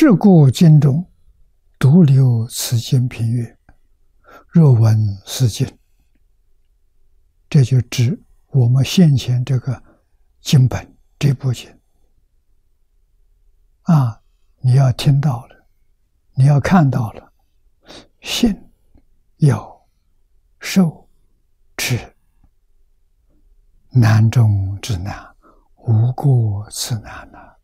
是故经中独留此经品曰：若闻是经，这就指我们先前这个经本这部经啊，你要听到了，你要看到了，信有受持，难中之难，无过此难呐。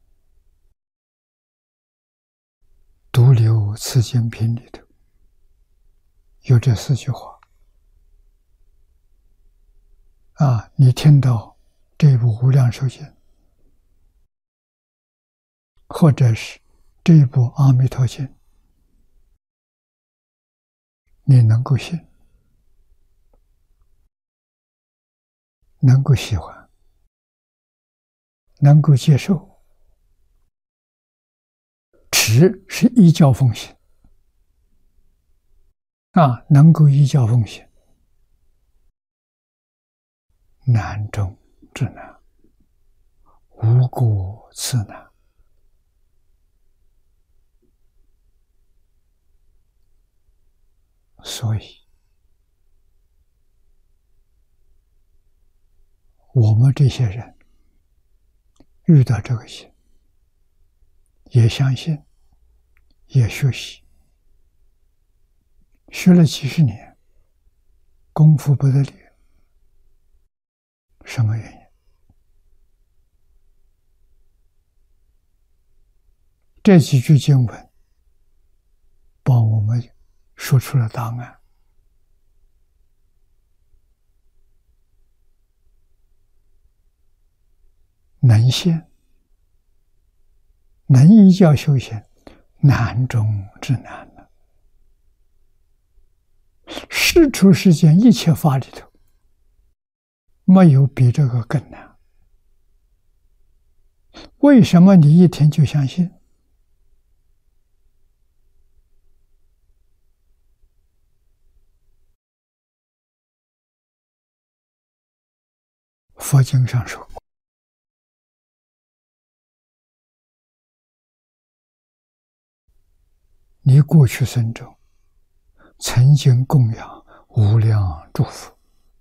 独留此经品里头有这4句话啊，你听到这部无量寿经，或者是这一部阿弥陀经，你能够信，能够喜欢，能够接受，持是依教奉行啊，能够依教奉行，难中之难，无过此难。所以我们这些人遇到这个经，也相信，也学习，学了几十年，功夫不得了。什么原因？这几句经文帮我们说出了答案。能现，能依教修行，难中之难了。世出世间一切法里头，没有比这个更难。为什么你一听就相信？佛经上说过，你过去生中曾经供养无量诸佛，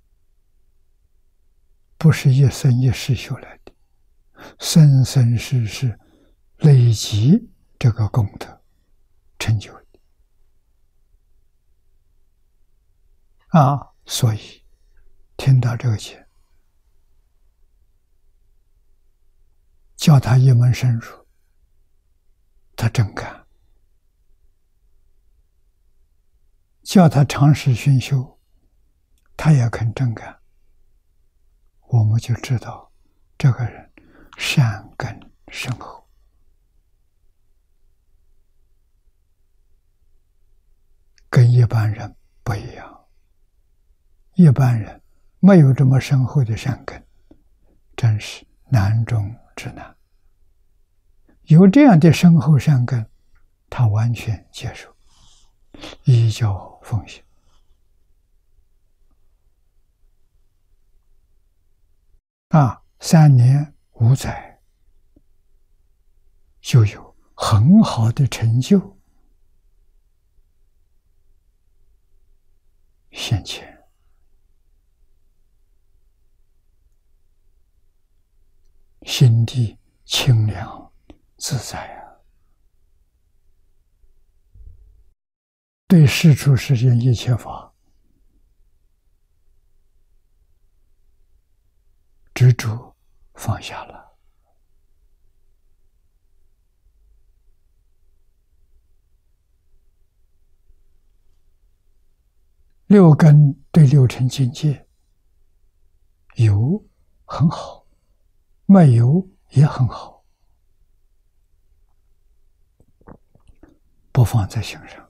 不是一生一世修来的，生生世世累积这个功德成就的啊！所以听到这个经，叫他一门深入，他真干；叫他长时熏修，他也肯真干。我们就知道这个人善根深厚，跟一般人不一样。一般人没有这么深厚的善根，真是难中之难。有这样的深厚善根，他完全接受，依教奉行啊，3年5载就有很好的成就现前。心地清凉自在啊！对世出世间一切法执着放下了，六根对六尘境界有很好，没有也很好，不放在心上。